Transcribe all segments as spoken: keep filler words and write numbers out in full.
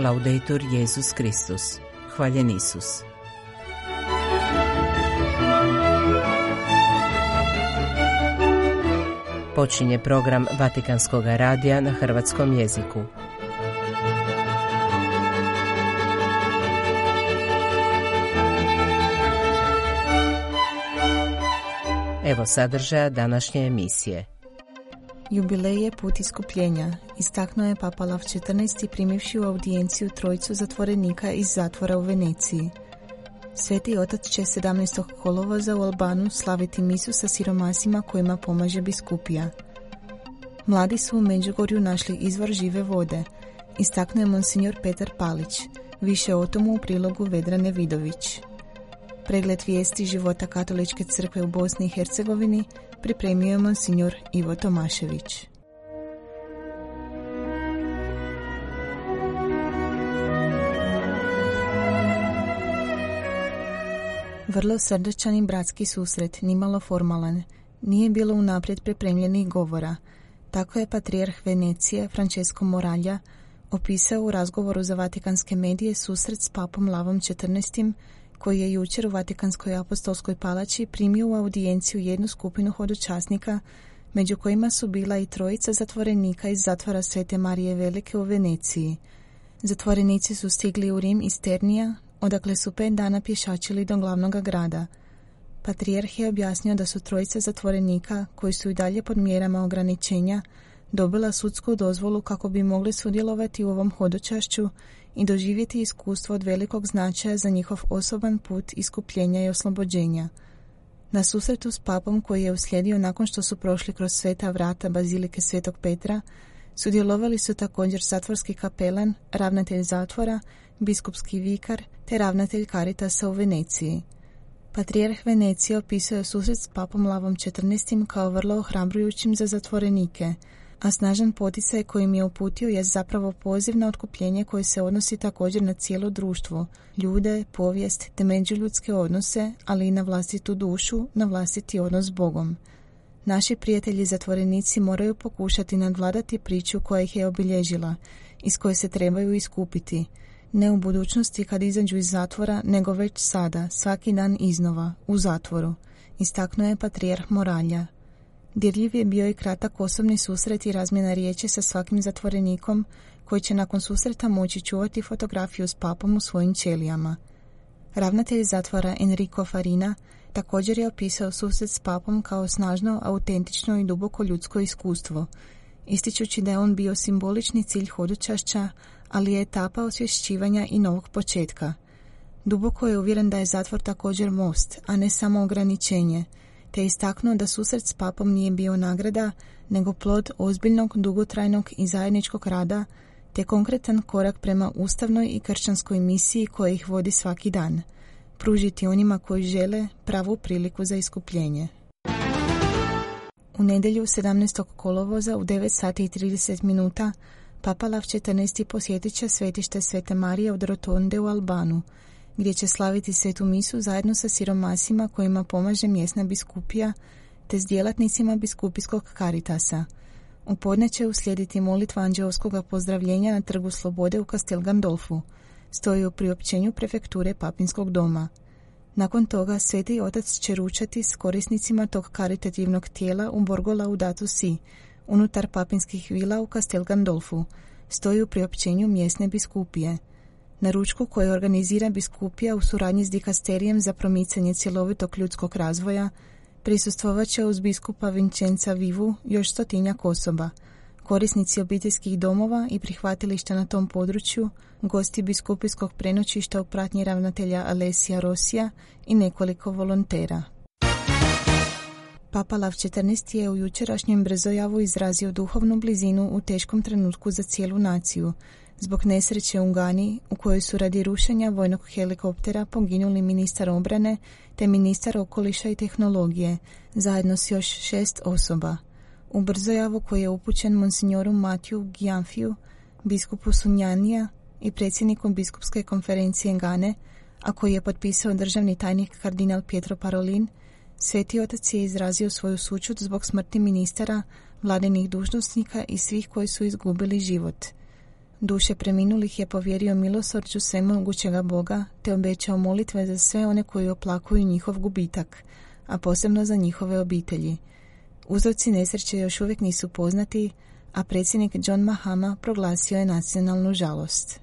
Laudetur Jesus Kristus. Hvaljen Isus. Počinje program Vatikanskog radija na hrvatskom jeziku. Evo sadržaja današnje emisije. Jubilej je put iskupljenja, istaknuo je Papa Lav četrnaesti primivši u audijenciju trojicu zatvorenika iz zatvora u Veneciji. Sveti otac će sedamnaestog kolovoza u Albanu slaviti misu sa siromasima kojima pomaže biskupija. Mladi su u Međugorju našli izvor žive vode, istaknuo je monsignor Petar Palić, više o tomu u prilogu Vedrane Vidović. Pregled vijesti života Katoličke crkve u Bosni i Hercegovini pripremio je monsignor Ivo Tomašević. Vrlo srdačan i bratski susret, nimalo formalan, nije bilo unaprijed pripremljenih govora. Tako je patrijarh Venecije, Francesco Moralja, opisao u razgovoru za vatikanske medije susret s papom Lavom četrnaestim, koji je jučer u Vatikanskoj apostolskoj palači primio u audijenciju jednu skupinu hodočasnika, među kojima su bila i trojica zatvorenika iz zatvora Svete Marije Velike u Veneciji. Zatvorenici su stigli u Rim iz Ternija, odakle su pet dana pješačili do glavnog grada. Patrijarh je objasnio da su trojica zatvorenika, koji su i dalje pod mjerama ograničenja, dobila sudsku dozvolu kako bi mogli sudjelovati u ovom hodočašću i doživjeti iskustvo od velikog značaja za njihov osoban put iskupljenja i oslobođenja. Na susretu s papom, koji je uslijedio nakon što su prošli kroz sveta vrata Bazilike Svetog Petra, sudjelovali su također zatvorski kapelan, ravnatelj zatvora, biskupski vikar te ravnatelj Caritasa u Veneciji. Patrijarh Venecije opisuje susret s papom Lavom četrnaestim kao vrlo ohrabrujućim za zatvorenike, a snažan poticaj kojim je uputio je zapravo poziv na otkupljenje koji se odnosi također na cijelo društvo, ljude, povijest te međuljudske odnose, ali i na vlastitu dušu, na vlastiti odnos s Bogom. Naši prijatelji zatvorenici moraju pokušati nadvladati priču koja ih je obilježila, iz koje se trebaju iskupiti, ne u budućnosti kad izađu iz zatvora, nego već sada, svaki dan iznova, u zatvoru, istaknuo je patrijarh Moralja. Dirljiv je bio i kratak osobni susret i razmjena riječi sa svakim zatvorenikom, koji će nakon susreta moći čuvati fotografiju s papom u svojim ćelijama. Ravnatelj zatvora Enrico Farina također je opisao susret s papom kao snažno, autentično i duboko ljudsko iskustvo, ističući da je on bio simbolični cilj hodočašća, ali je etapa osvješćivanja i novog početka. Duboko je uvjeren da je zatvor također most, a ne samo ograničenje, te je istaknuo da susret s papom nije bio nagrada, nego plod ozbiljnog, dugotrajnog i zajedničkog rada, te konkretan korak prema ustavnoj i kršćanskoj misiji koja ih vodi svaki dan, pružiti onima koji žele pravu priliku za iskupljenje. U nedjelju sedamnaestog kolovoza u devet sati i trideset minuta Papa Lav četrnaesti posjetit će svetište Svete Marije od Rotonde u Albanu, gdje će slaviti svetu misu zajedno sa siromasima kojima pomaže mjesna biskupija, te s djelatnicima biskupijskog Caritasa. U podne će uslijediti molitva anđeoskoga pozdravljenja na Trgu Slobode u Castel Gandolfu, stoji u priopćenju prefekture Papinskog doma. Nakon toga sveti otac će ručati s korisnicima tog karitativnog tijela u Borgo Laudato Si, unutar papinskih vila u Castel Gandolfu, stoji u priopćenju mjesne biskupije. Na ručku koje organizira biskupija u suradnji s dikasterijem za promicanje cjelovitog ljudskog razvoja prisustvovat će uz biskupa Vincenza Vivu još stotinjak osoba, korisnici obiteljskih domova i prihvatilišta na tom području, gosti biskupijskog prenoćišta u pratnji ravnatelja Alessia Rossija i nekoliko volontera. Papa Lav četrnaesti je u jučerašnjem brzojavu izrazio duhovnu blizinu u teškom trenutku za cijelu naciju, zbog nesreće u Gani, u kojoj su radi rušenja vojnog helikoptera poginuli ministar obrane te ministar okoliša i tehnologije, zajedno s još šest osoba. U brzojavu koji je upućen monsignoru Matiju Gianfiju, biskupu Sunjanija i predsjedniku biskupske konferencije Gane, a koji je potpisao državni tajnik kardinal Pietro Parolin, Sveti otac je izrazio svoju sućut zbog smrti ministara, vladinih dužnosnika i svih koji su izgubili život. Duše preminulih je povjerio milosrđu svemogućega Boga te obećao molitve za sve one koji oplakuju njihov gubitak, a posebno za njihove obitelji. Uzroci nesreće još uvijek nisu poznati, a predsjednik John Mahama proglasio je nacionalnu žalost.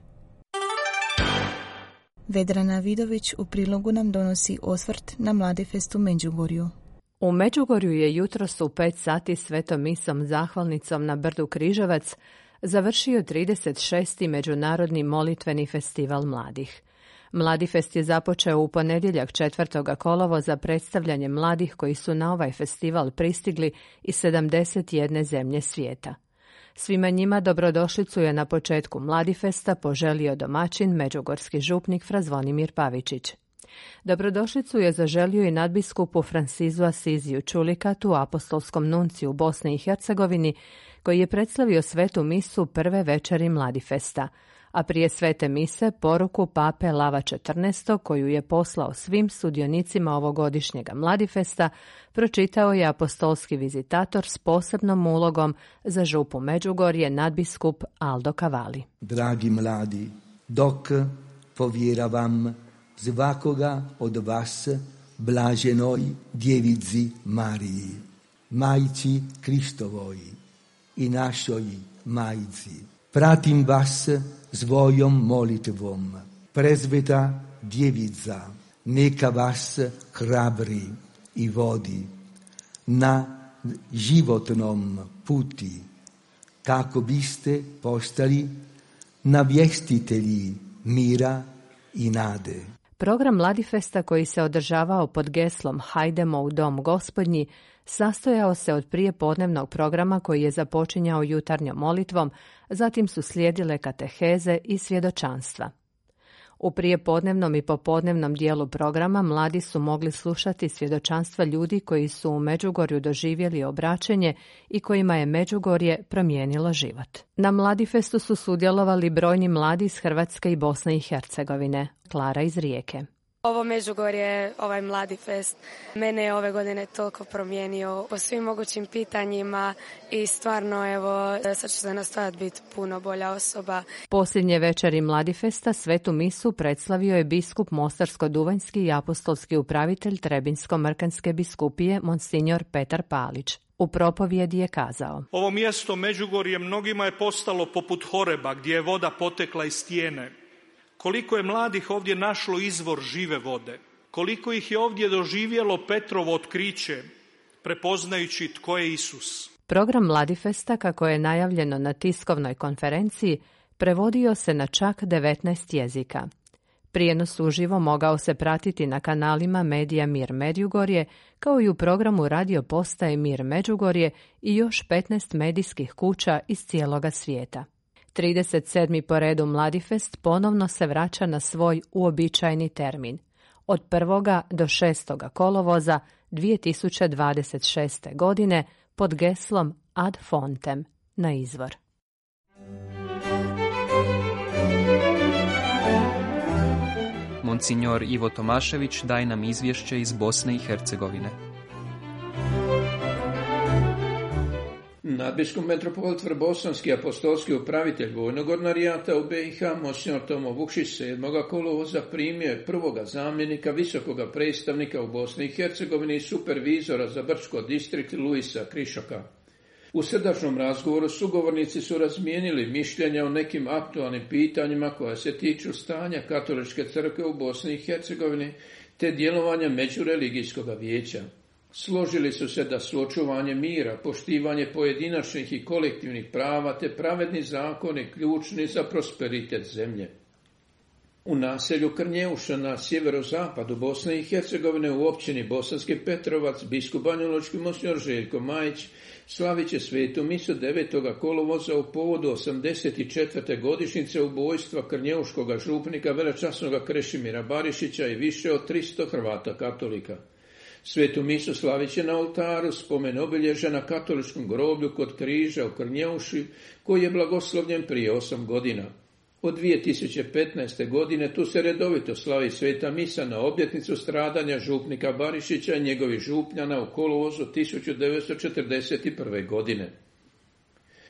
Vedrana Vidović u prilogu nam donosi osvrt na Mladifest u Međugorju. U Međugorju je jutros u pet sati svetom misom zahvalnicom na brdu Križevac završio trideset šesti. Međunarodni molitveni festival mladih. Mladifest je započeo u ponedjeljak četvrtog kolovoza predstavljanjem mladih koji su na ovaj festival pristigli iz sedamdeset jedne zemlje svijeta. Svima njima dobrodošlicu je na početku Mladifesta poželio domaćin međugorski župnik fra Zvonimir Pavičić. Dobrodošlicu je zaželio i nadbiskupu Francizu Asiziju Čulikatu, apostolskom nunciju u Bosni i Hercegovini, koji je predstavio svetu misu prve večeri Mladifesta, a prije svete mise poruku pape Lava četrnaestog koju je poslao svim sudionicima ovogodišnjega Mladifesta, pročitao je apostolski vizitator s posebnom ulogom za župu Međugorje nadbiskup Aldo Cavalli. Dragi mladi, dok povjeravam svakoga od vas blaženoj djevici Mariji, majci Kristovoj i našoj majci. Pratim vas svojom molitvom. Prezveta djevica, neka vas hrabri i vodi na životnom puti, kako biste postali navjestitelji mira i nade. Program Mladifesta koji se održavao pod geslom Hajdemo u dom gospodnji sastojao se od prijepodnevnog programa koji je započinjao jutarnjom molitvom, zatim su slijedile kateheze i svjedočanstva. U prijepodnevnom i popodnevnom dijelu programa mladi su mogli slušati svjedočanstva ljudi koji su u Međugorju doživjeli obraćenje i kojima je Međugorje promijenilo život. Na Mladifestu su sudjelovali brojni mladi iz Hrvatske i Bosne i Hercegovine. Klara iz Rijeke. Ovo Međugorje, ovaj Mladifest, mene je ove godine toliko promijenio po svim mogućim pitanjima i stvarno, evo, sad ću se nastojati biti puno bolja osoba. Posljednje večeri Mladifesta svetu misu predstavio je biskup Mostarsko-duvanjski i apostolski upravitelj Trebinsko-mrkanske biskupije Monsignor Petar Palić. U propovjedi je kazao: Ovo mjesto Međugorje mnogima je postalo poput Horeba, gdje je voda potekla iz stijene. Koliko je mladih ovdje našlo izvor žive vode, koliko ih je ovdje doživjelo Petrovo otkriće, prepoznajući tko je Isus. Program Mladifesta, kako je najavljeno na tiskovnoj konferenciji, prevodio se na čak devetnaest jezika. Prijenos uživo mogao se pratiti na kanalima medija Mir Međugorje, kao i u programu radio postaje Mir Međugorje i još petnaest medijskih kuća iz cijeloga svijeta. trideset sedmi po redu Mladifest ponovno se vraća na svoj uobičajeni termin. Od prvoga do šestoga kolovoza dvije tisuće dvadeset šeste. godine pod geslom Ad fontem, na izvor. Monsignor Ivo Tomašević daje nam izvješće iz Bosne i Hercegovine. Nadbiskup metropolit Vrbosanski apostolski upravitelj vojnog ordinarijata u B i H, Monsignor Tomo Vukšić, sedmoga kolovoza primio je prvoga zamjenika visokoga predstavnika u Bosni i Hercegovini i supervizora za Brčko distrikt Luisa Krišoka. U srdačnom razgovoru sugovornici su razmijenili mišljenja o nekim aktualnim pitanjima koja se tiču stanja katoličke crkve u Bosni i Hercegovini te djelovanja međureligijskog vijeća. Složili su se da su očuvanje mira, poštivanje pojedinačnih i kolektivnih prava te pravedni zakoni ključni za prosperitet zemlje. U naselju Krnjeuša na sjeverozapadu Bosne i Hercegovine u općini Bosanski Petrovac biskup banjalučki monsignor Željko Majić slavit će svetu misu devetoga kolovoza u povodu osamdeset četvrte godišnjice ubojstva krnjeuškog župnika velečasnog Krešimira Barišića i više od tristo Hrvata katolika. Svetu misu slavit će na oltaru spomen obilježja na katoličkom groblju kod križa u Krnjeuši, koji je blagoslovljen prije osam godina. Od dvije tisuće petnaeste. godine tu se redovito slavi sveta misa na obljetnicu stradanja župnika Barišića i njegovih župnjana u kolovozu tisuću devetsto četrdeset prve. godine.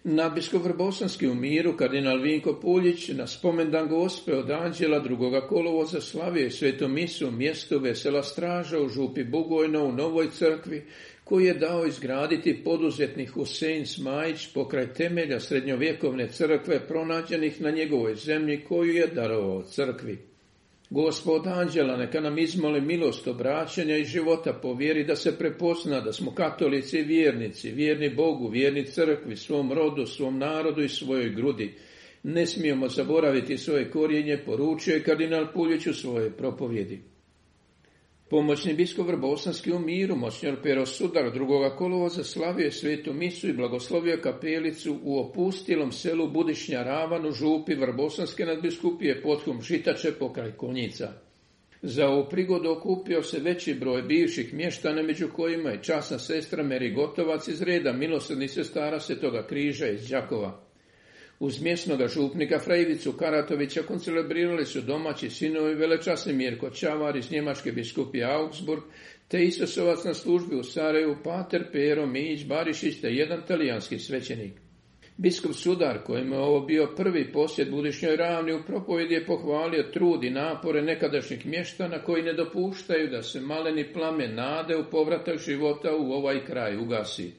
Nadbiskup Vrbosanski u Miru, kardinal Vinko Puljić, na spomendan Gospe od Anđela drugoga kolovoza slavio je svetu misu u mjestu Vesela Straža u župi Bugojno u Novoj crkvi, koju je dao izgraditi poduzetnik Husein Smajić pokraj temelja srednjovjekovne crkve pronađenih na njegovoj zemlji koju je darovao crkvi. Gospod Anđela, neka nam izmoli milost obraćanja i života po vjeri da se prepozna da smo katolici i vjernici, vjerni Bogu, vjerni crkvi, svom rodu, svom narodu i svojoj grudi. Ne smijemo zaboraviti svoje korijenje, poručio je kardinal Puljić u svojoj propovjedi. Pomoćni biskup Vrbosanski u Miru, monsinjor Pero Sudar, drugoga kolovoza slavio je svetu misu i blagoslovio kapelicu u opustilom selu Budišnja Ravan u župi Vrbosanske nadbiskupije Pothum Žitače pokraj Konjica. Za ovu prigodu okupio se veći broj bivših mještana, među kojima je časna sestra Meri Gotovac iz reda milosrdnih sestara Svetoga križa iz Đakova. Uz mjesnoga župnika Fra Ivicu Karatovića koncelebrirali su domaći sinovi velečasni Mirko Čavar iz Njemačke biskupije Augsburg, te Isusovac na službi u Sarajevu, pater Pero Mijić Barišić te jedan talijanski svećenik. Biskup Sudar, kojemu je ovo bio prvi posjet Budišnjoj Ravni, u propovjedi je pohvalio trud i napore nekadašnjih mještana koji ne dopuštaju da se maleni plamen nade u povratak života u ovaj kraj ugasi.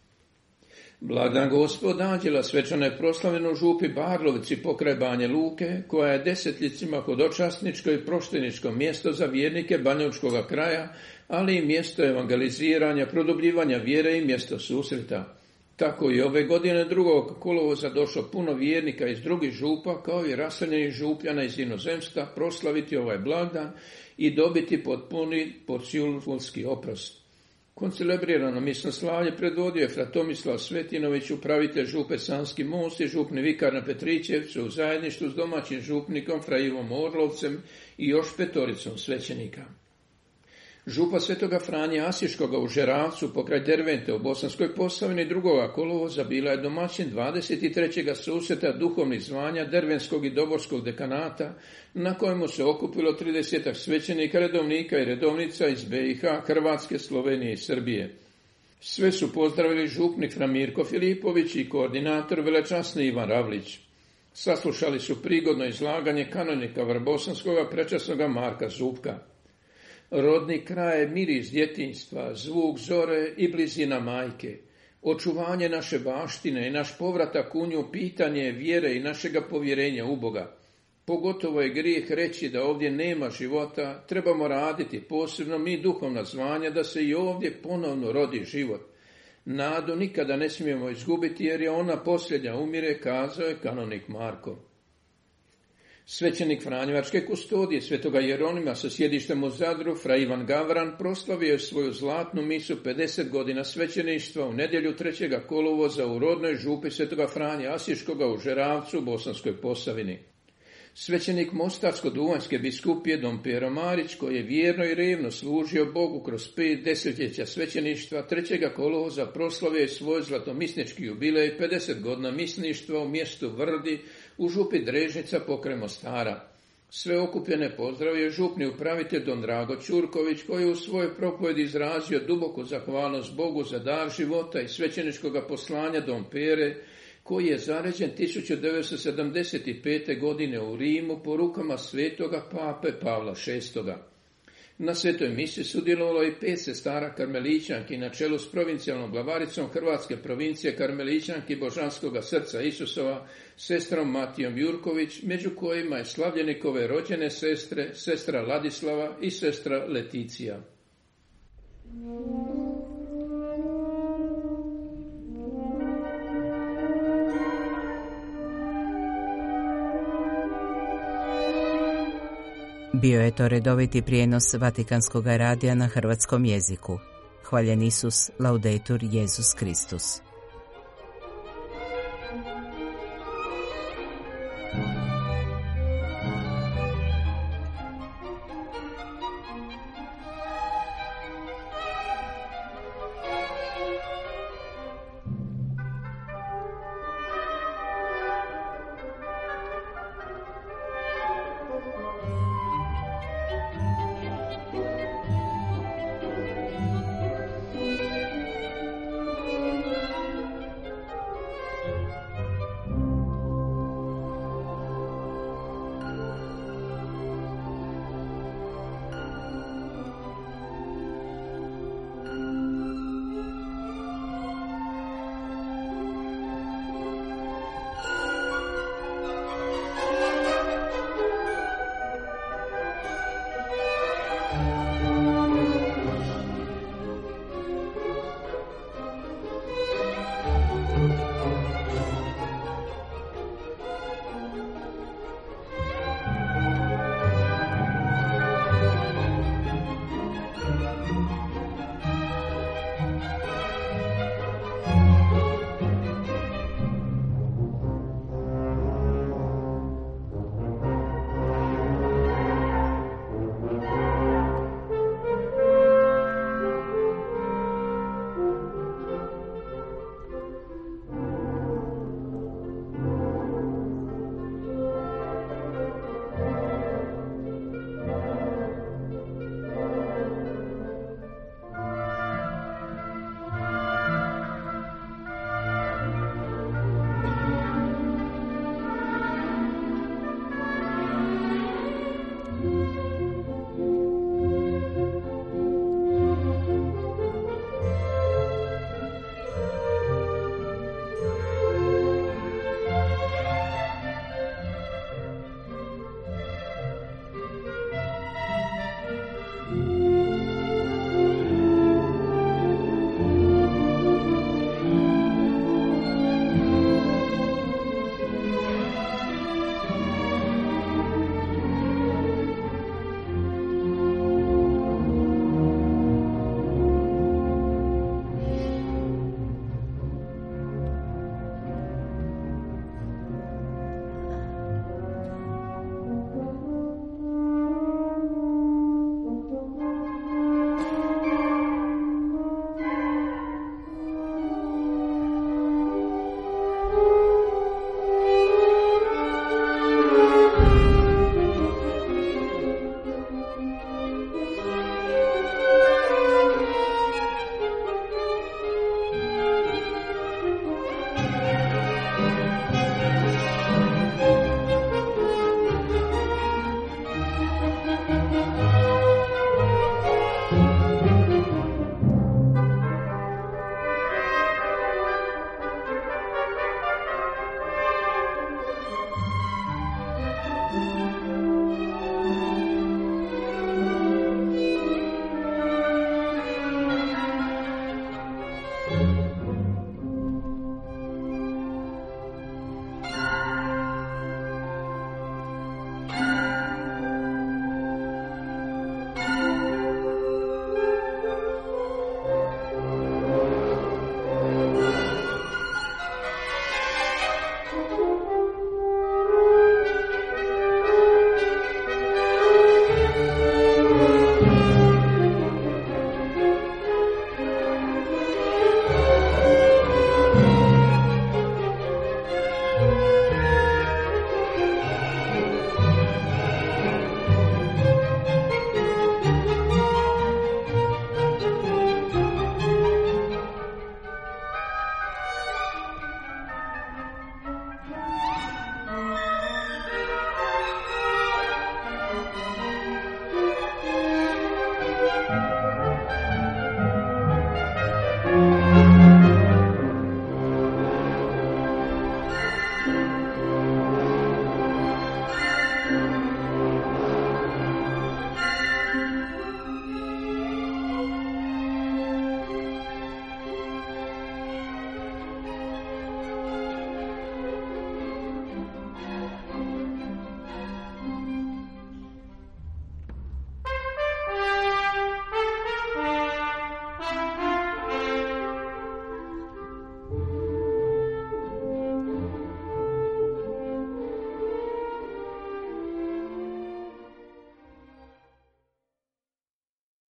Blagdan Gospod Anđela svečano je proslavljeno u župi Barlovici pokraj Banje Luke, koja je desetljetcima hodočasničko i prošteničko mjesto za vjernike banjalučkoga kraja, ali i mjesto evangeliziranja, produbljivanja vjere i mjesto susreta. Tako i ove godine drugog kolovoza došlo puno vjernika iz drugih župa, kao i raseljenih župljana iz inozemstva, proslaviti ovaj blagdan i dobiti potpuni porcijulski oprost. Koncelebrirano misno slavlje predvodio je fra Tomislav Svetinović, upravitelj župe Sanski Most i župni vikar na Petrićevcu u zajedništvu s domaćim župnikom fra Ivom Orlovcem i još petoricom svećenika. Župa Svetoga Franje Asiškoga u Žeravcu pokraj Dervente u Bosanskoj Posavini drugoga kolovoza bila je domaćin dvadeset trećeg susreta duhovnih zvanja Dervenskog i Doborskog dekanata, na kojemu se okupilo tridesetak svećenika, redovnika i redovnica iz B i H, Hrvatske, Slovenije i Srbije. Sve su pozdravili župnik fra Mirko Filipović i koordinator velečasni Ivan Ravlić. Saslušali su prigodno izlaganje kanonika Vrbosanskoga prečasnoga Marka Zupka. Rodni kraj je miris djetinjstva, zvuk zore i blizina majke. Očuvanje naše baštine i naš povratak u nju pitanje je vjere i našega povjerenja u Boga. Pogotovo je grijeh reći da ovdje nema života, trebamo raditi posebno mi duhovna zvanja da se i ovdje ponovno rodi život. Nadu nikada ne smijemo izgubiti jer je ona posljednja umire, kazao je kanonik Marko. Svećenik Franjevačke kustodije Svetoga Jeronima sa sjedištem u Zadru, fra Ivan Gavran, proslavio je svoju zlatnu misu pedeset godina svećeništva u nedjelju trećega kolovoza u rodnoj župi Svetoga Franje Asiškoga u Žeravcu, Bosanskoj Posavini. Svećenik Mostarsko-Duvanjske biskupije Dom Pero Marić, koji je vjerno i revno služio Bogu kroz pet desetljeća svećeništva, trećega kolovoza proslavio je svoj zlatomisnički jubilej pedeset godina misništva u mjestu Vrdi u župi Drežnica pokraj Mostara. Sve okupljene pozdravio župni upravitelj Don Drago Ćurković, koji je u svojoj propovjedi izrazio duboku zahvalnost Bogu za dar života i svećeničkog poslanja Dom Pere, koji je zaređen tisuću devetsto sedamdeset pete. godine u Rimu po rukama svetoga pape Pavla šestoga. Na svetoj misi sudjelovalo i pet sestara karmelićanki na čelu s provincijalnom glavaricom Hrvatske provincije karmelićanki Božanskoga srca Isusova, sestrom Matijom Jurković, među kojima je slavljenikove rođene sestre, sestra Ladislava i sestra Leticija. Bio je to redoviti prijenos Vatikanskog radija na hrvatskom jeziku. Hvaljen Isus, laudetur Jesus Kristus.